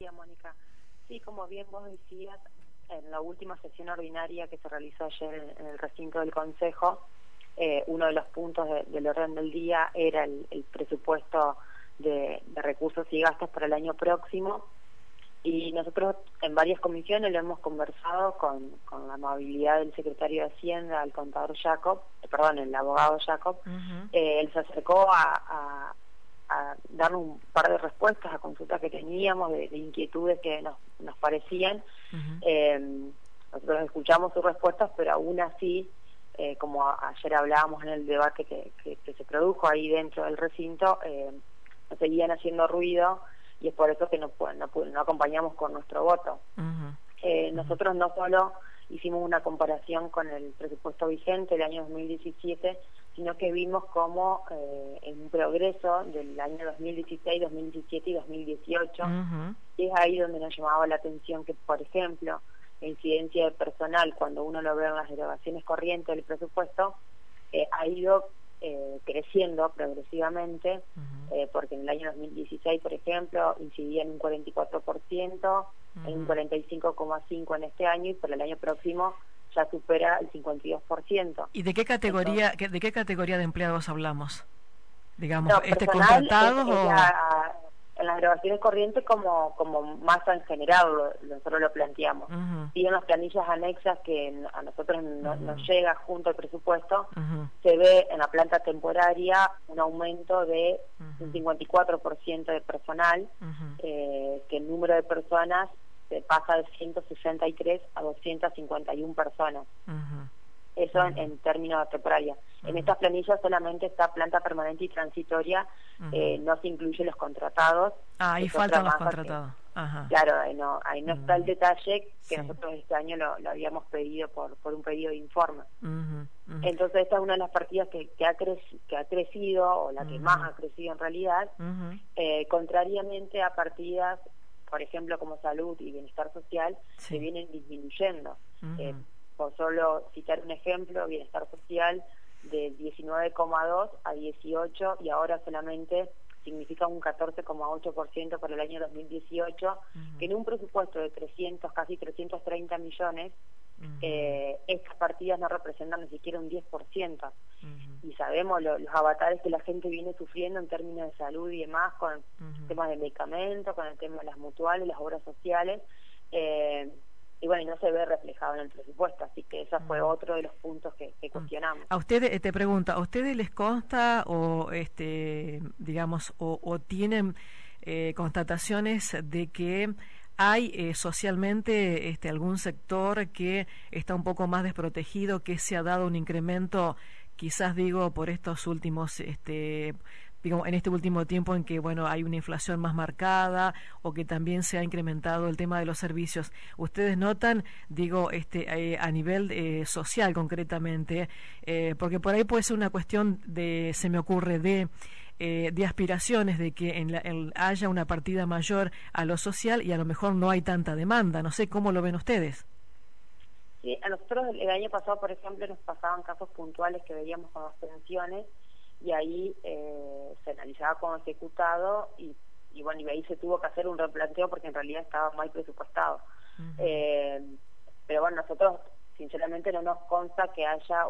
Mónica. Sí, como bien vos decías, en la última sesión ordinaria que se realizó ayer en el recinto del Consejo, uno de los puntos del orden del día era el presupuesto de recursos y gastos para el año próximo, y nosotros en varias comisiones lo hemos conversado con la amabilidad del secretario de Hacienda, el contador Jacob, el abogado Jacob. Él se acercó a dar un par de respuestas a consultas que teníamos, de inquietudes que nos parecían. Nosotros escuchamos sus respuestas, pero aún así, como ayer hablábamos en el debate que se produjo ahí dentro del recinto, nos seguían haciendo ruido, y es por eso que no acompañamos con nuestro voto. Nosotros no solo hicimos una comparación con el presupuesto vigente del año 2017, sino que vimos cómo en un progreso del año 2016, 2017 y 2018, es ahí donde nos llamaba la atención que, por ejemplo, la incidencia de personal, cuando uno lo ve en las erogaciones corrientes del presupuesto, ha ido creciendo progresivamente, porque en el año 2016, por ejemplo, incidía en un 44%, en un 45,5% en este año, y para el año próximo ya supera el 52%. ¿Y de qué categoría de empleados hablamos? Digamos, Personal, contratados en las grabaciones corrientes como masa en general, nosotros lo planteamos. Y en las planillas anexas que a nosotros nos llega junto al presupuesto, se ve en la planta temporaria un aumento de un 54% de personal, que el número de personas se pasa de 163 a 251 personas. Eso en términos de temporaria. En estas planillas solamente está planta permanente y transitoria, no se incluyen los contratados. Ahí faltan los contratados. Claro, ahí no está el detalle que nosotros este año lo habíamos pedido por un pedido de informe. Entonces esta es una de las partidas que ha crecido, o la que más ha crecido en realidad, contrariamente a partidas, por ejemplo, como salud y bienestar social, que vienen disminuyendo. Por solo citar un ejemplo, bienestar social de 19,2 a 18, y ahora solamente significa un 14,8% para el año 2018, que en un presupuesto de casi 330 millones, estas partidas no representan ni siquiera un 10%. Y sabemos los avatares que la gente viene sufriendo en términos de salud y demás, con temas de medicamentos, con el tema de las mutuales, las obras sociales, y bueno, y no se ve reflejado en el presupuesto, así que ese fue otro de los puntos que cuestionamos. A ustedes, te pregunto, ¿a ustedes les consta o digamos, o tienen constataciones de que hay socialmente algún sector que está un poco más desprotegido, que se ha dado un incremento, quizás digo, por estos últimos digamos, en este último tiempo en que, bueno, hay una inflación más marcada, o que también se ha incrementado el tema de los servicios? ¿Ustedes notan, digo, a nivel social concretamente? Porque por ahí puede ser una cuestión se me ocurre, de aspiraciones, de que haya una partida mayor a lo social, y a lo mejor no hay tanta demanda. No sé cómo lo ven ustedes. Sí, a nosotros el año pasado, por ejemplo, nos pasaban casos puntuales que veíamos con las pensiones, y ahí se analizaba como ejecutado, y bueno, y ahí se tuvo que hacer un replanteo porque en realidad estaba mal presupuestado. Pero bueno, nosotros sinceramente no nos consta que haya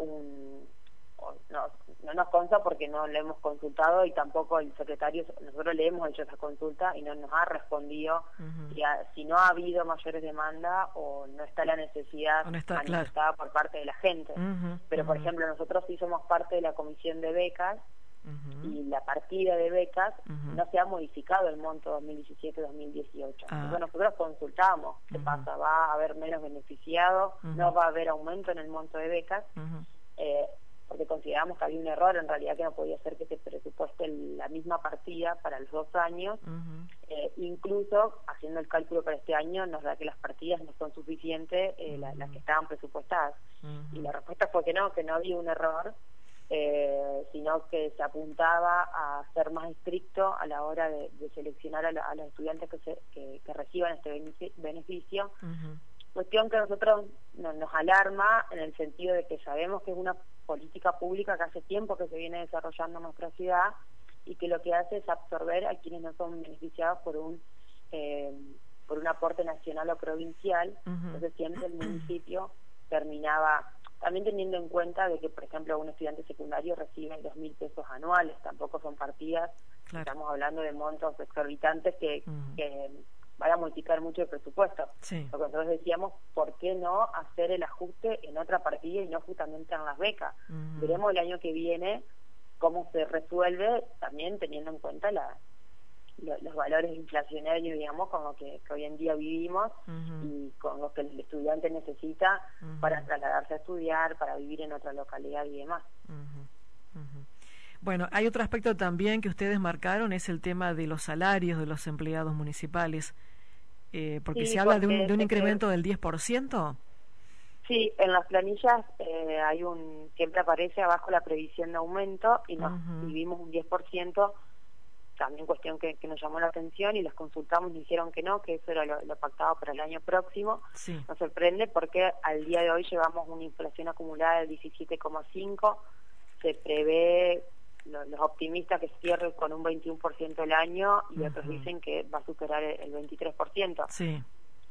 no nos consta, porque no le hemos consultado, y tampoco el secretario, nosotros le hemos hecho esa consulta y no nos ha respondido si no ha habido mayores demandas o no está la necesidad manifestada por parte de la gente. Pero por ejemplo, nosotros sí somos parte de la comisión de becas, y la partida de becas no se ha modificado el monto 2017-2018. Entonces nosotros consultamos qué pasa, va a haber menos beneficiados, no va a haber aumento en el monto de becas, porque consideramos que había un error en realidad, que no podía ser que se presupueste la misma partida para los 2 años. Incluso haciendo el cálculo para este año nos da que las partidas no son suficientes, las que estaban presupuestadas. Y la respuesta fue que no había un error, sino que se apuntaba a ser más estricto a la hora de seleccionar a los estudiantes que reciban este beneficio. Cuestión que a nosotros nos alarma, en el sentido de que sabemos que es una política pública que hace tiempo que se viene desarrollando en nuestra ciudad, y que lo que hace es absorber a quienes no son beneficiados por aporte nacional o provincial, entonces siempre el municipio terminaba, también teniendo en cuenta de que, por ejemplo, un estudiante secundario recibe 2.000 pesos anuales, tampoco son partidas, estamos hablando de montos exorbitantes que van a multiplicar mucho el presupuesto. Sí. Lo que nosotros decíamos, ¿por qué no hacer el ajuste en otra partida y no justamente en las becas? Veremos el año que viene cómo se resuelve, también teniendo en cuenta los valores inflacionarios, digamos, con lo que hoy en día vivimos y con lo que el estudiante necesita para trasladarse a estudiar, para vivir en otra localidad y demás. Bueno, hay otro aspecto también que ustedes marcaron, es el tema de los salarios de los empleados municipales, porque Sí, se habla de un incremento del 10%. Sí, en las planillas siempre aparece abajo la previsión de aumento y vimos un 10%, también cuestión que nos llamó la atención y los consultamos y dijeron que no, que eso era lo pactado para el año próximo. Sí. Nos sorprende porque al día de hoy llevamos una inflación acumulada del 17,5%, se prevé, los optimistas que cierre con un 21% el año y otros dicen que va a superar el 23%. Sí.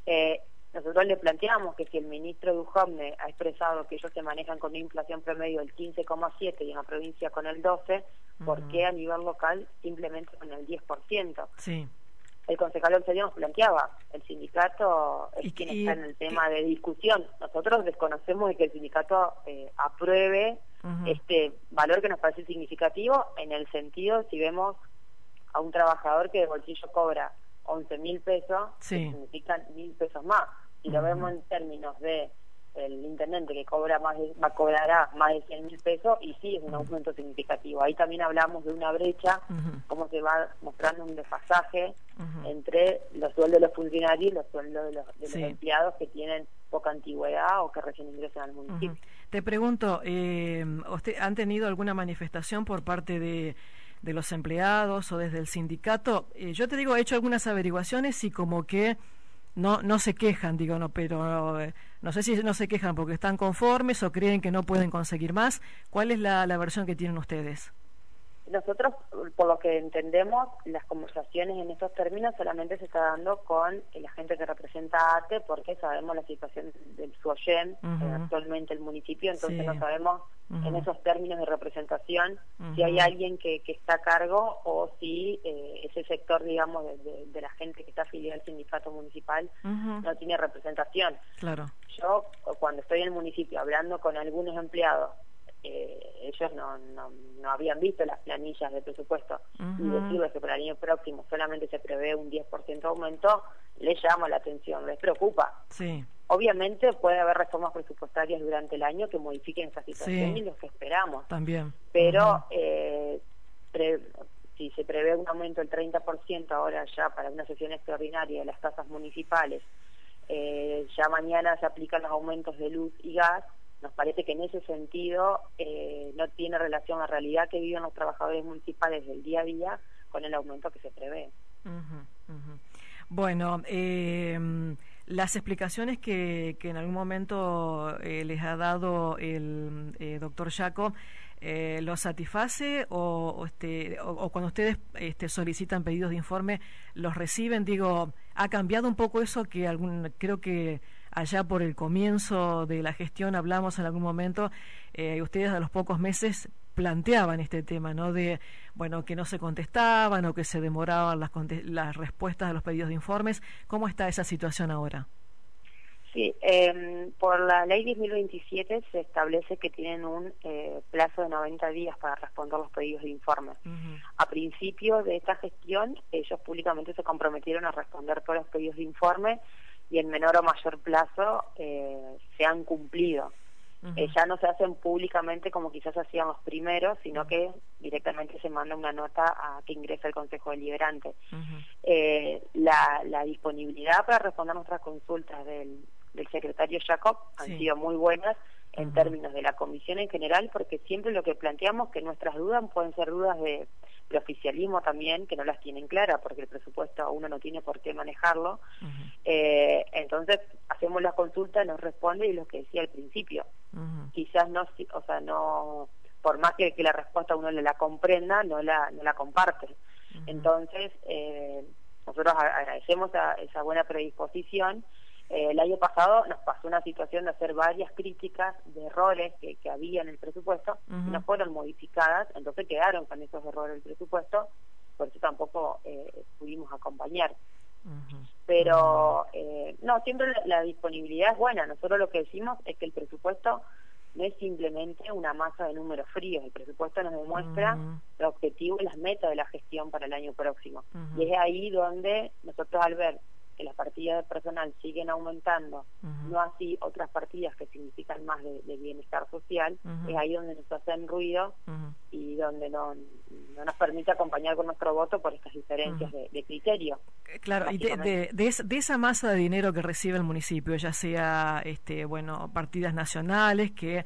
Nosotros le planteamos que si el ministro Duhovne ha expresado que ellos se manejan con una inflación promedio del 15,7 y en la provincia con el 12, ¿por qué a nivel local simplemente con el 10%? Sí. El concejal Oncelio nos planteaba, el sindicato es quien está en el tema de discusión. Nosotros desconocemos de que el sindicato apruebe este valor que nos parece significativo, en el sentido, si vemos a un trabajador que de bolsillo cobra 11.000 pesos, que significan 1.000 pesos más. Si lo vemos en términos de el intendente que cobrará más de 100.000 pesos, y sí es un aumento significativo. Ahí también hablamos de una brecha, cómo se va mostrando un desfasaje entre los sueldos de los funcionarios y los sueldos de los empleados que tienen poca antigüedad o que recién ingresan al municipio. Te pregunto, ¿han tenido alguna manifestación por parte de los empleados o desde el sindicato? Yo te digo, he hecho algunas averiguaciones y como que no se quejan, digo, no, pero no sé si no se quejan porque están conformes o creen que no pueden conseguir más. ¿Cuál es la versión que tienen ustedes? Nosotros, por lo que entendemos, las conversaciones en estos términos solamente se está dando con la gente que representa a ATE, porque sabemos la situación del SUOYEM, actualmente el municipio, entonces no sabemos en esos términos de representación si hay alguien que está a cargo o si ese sector, digamos, de la gente que está afiliada al sindicato municipal no tiene representación. Claro. Yo, cuando estoy en el municipio hablando con algunos empleados, ellos no habían visto las planillas de presupuesto y decirles que para el año próximo solamente se prevé un 10% de aumento, les llama la atención, les preocupa. Sí. Obviamente puede haber reformas presupuestarias durante el año que modifiquen esa situación y los que esperamos. También. Pero si se prevé un aumento del 30% ahora ya para una sesión extraordinaria de las tasas municipales, ya mañana se aplican los aumentos de luz y gas, nos parece que en ese sentido no tiene relación a la realidad que viven los trabajadores municipales del día a día con el aumento que se prevé. Bueno, las explicaciones que en algún momento les ha dado el doctor Jaco, ¿los satisface o cuando ustedes solicitan pedidos de informe, los reciben? Digo, ¿ha cambiado un poco eso que creo que allá por el comienzo de la gestión hablamos en algún momento, ustedes a los pocos meses planteaban este tema, ¿no? De, bueno, que no se contestaban o que se demoraban las respuestas a los pedidos de informes. ¿Cómo está esa situación ahora? Sí, por la ley 10.027 se establece que tienen un plazo de 90 días para responder los pedidos de informe. A principio de esta gestión, ellos públicamente se comprometieron a responder todos los pedidos de informe y en menor o mayor plazo se han cumplido. Ya no se hacen públicamente como quizás hacían los primeros, sino que directamente se manda una nota a que ingresa el Consejo Deliberante. La disponibilidad para responder nuestras consultas del secretario Jacob han sido muy buenas en términos de la comisión en general, porque siempre lo que planteamos que nuestras dudas pueden ser dudas de oficialismo también, que no las tienen claras, porque el presupuesto uno no tiene por qué manejarlo. Entonces hacemos la consulta, nos responde y lo que decía al principio. Quizás no, o sea, no, por más que la respuesta uno la comprenda, no la comparte. Entonces, nosotros agradecemos esa buena predisposición. El año pasado nos pasó una situación de hacer varias críticas de errores que había en el presupuesto, y no fueron modificadas, entonces quedaron con esos errores del presupuesto, por eso tampoco pudimos acompañar. Pero no, siempre la disponibilidad es buena. Nosotros lo que decimos es que el presupuesto no es simplemente una masa de números fríos. El presupuesto nos demuestra el objetivo y las metas de la gestión para el año próximo. Y es ahí donde nosotros, al ver que las partidas de personal siguen aumentando, no así otras partidas que significan más de bienestar social, es ahí donde nos hacen ruido y donde no nos permite acompañar con nuestro voto por estas diferencias de criterio. Claro, y de esa masa de dinero que recibe el municipio, ya sea partidas nacionales que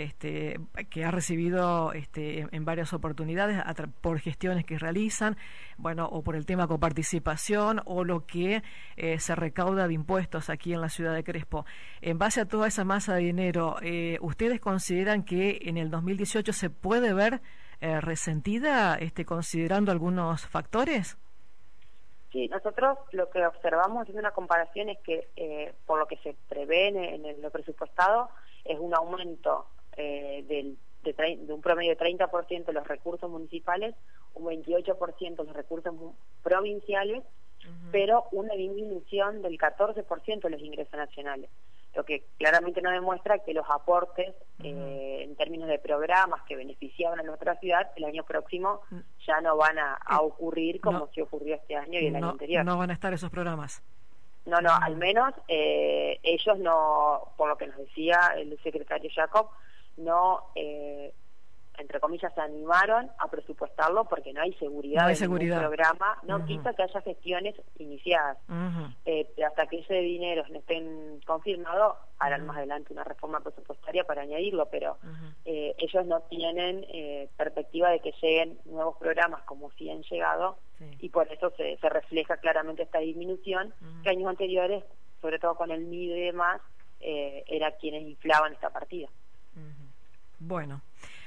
ha recibido en varias oportunidades por gestiones que realizan, o por el tema coparticipación, o lo que se recauda de impuestos aquí en la ciudad de Crespo. En base a toda esa masa de dinero, ¿ustedes consideran que en el 2018 se puede ver resentida, considerando algunos factores? Sí, nosotros lo que observamos haciendo una comparación es que por lo que se prevé en lo presupuestado es un aumento de un promedio de 30% de los recursos municipales, un 28% de los recursos provinciales, pero una disminución del 14% de los ingresos nacionales, lo que claramente nos demuestra que los aportes en términos de programas que beneficiaban a nuestra ciudad el año próximo ya no van a ocurrir como sí ocurrió este año y el año anterior. No van a estar esos programas. No, al menos ellos no, por lo que nos decía el secretario Jacob, no, entre comillas, se animaron a presupuestarlo porque no hay seguridad en ningún programa, no quita que haya gestiones iniciadas. Pero hasta que ese dinero no estén confirmados, harán más adelante una reforma presupuestaria para añadirlo, pero ellos no tienen perspectiva de que lleguen nuevos programas como sí han llegado, y por eso se refleja claramente esta disminución que años anteriores, sobre todo con el MIDE y demás, era quienes inflaban esta partida. Bueno,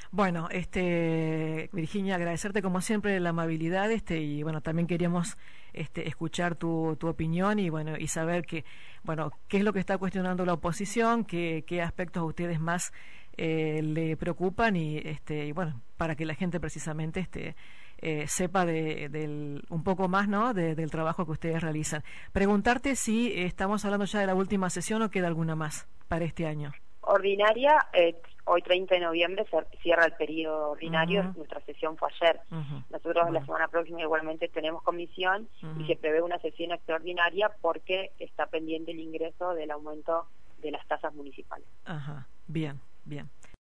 Virginia, agradecerte como siempre la amabilidad, y también queríamos escuchar tu opinión y saber qué es lo que está cuestionando la oposición, qué aspectos a ustedes más le preocupan y para que la gente precisamente sepa un poco más, ¿no?, del trabajo que ustedes realizan. Preguntarte si estamos hablando ya de la última sesión o queda alguna más para este año. Ordinaria, hoy 30 de noviembre se cierra el periodo ordinario, nuestra sesión fue ayer. Nosotros la semana próxima igualmente tenemos comisión y se prevé una sesión extraordinaria porque está pendiente el ingreso del aumento de las tasas municipales. Bien.